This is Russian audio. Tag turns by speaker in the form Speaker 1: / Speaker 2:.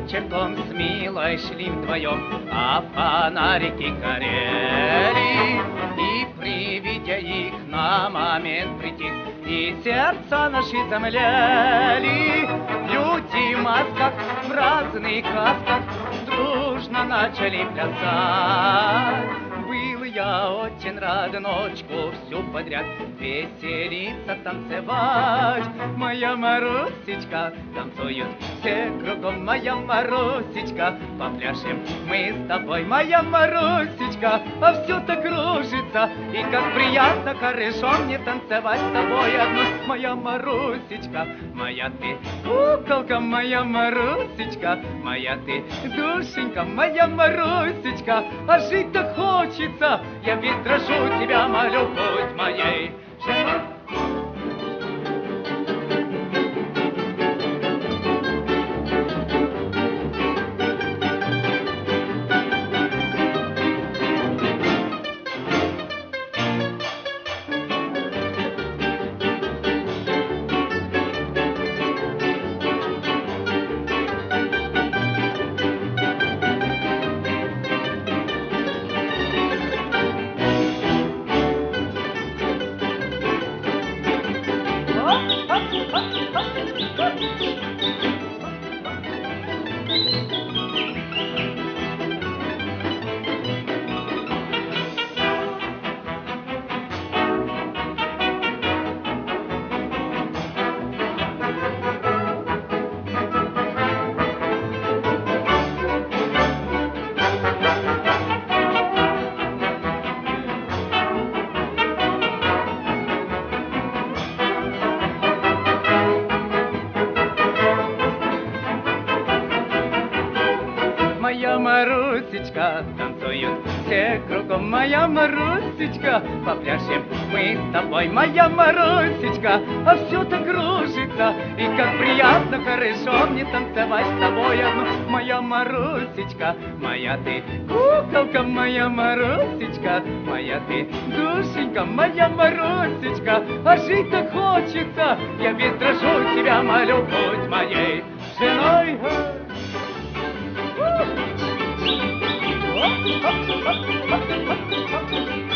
Speaker 1: вечерком с милой шли вдвоем, а фонарики горели. И привидя их на момент притих, и сердца наши замлели. Люди в масках, в разных касках дружно начали плясать. Был я очень рад ночку всю подряд веселиться, танцевать. Моя Марусечка, танцуют все кругом, моя Марусечка, попляшем мы с тобой, моя Марусечка, а все-то кружится, и как приятно, хорошо мне танцевать с тобой одну. Моя Марусечка, моя ты куколка, моя Марусечка, моя ты душенька, моя Марусечка, а жить так хочется, я ведь дрожу тебя, молю, будь моей женой. Моя Марусечка, танцуют все кругом, моя Марусечка, попляшем мы с тобой, моя Марусечка, а все так кружится, и как приятно, хорошо мне танцевать с тобой одну. Моя Марусечка, моя ты куколка, моя Марусечка, моя ты душенька, моя Марусечка, а жить так хочется, я ведь дрожу тебя, молю, будь моей женой. Up, up, up, up, up, up.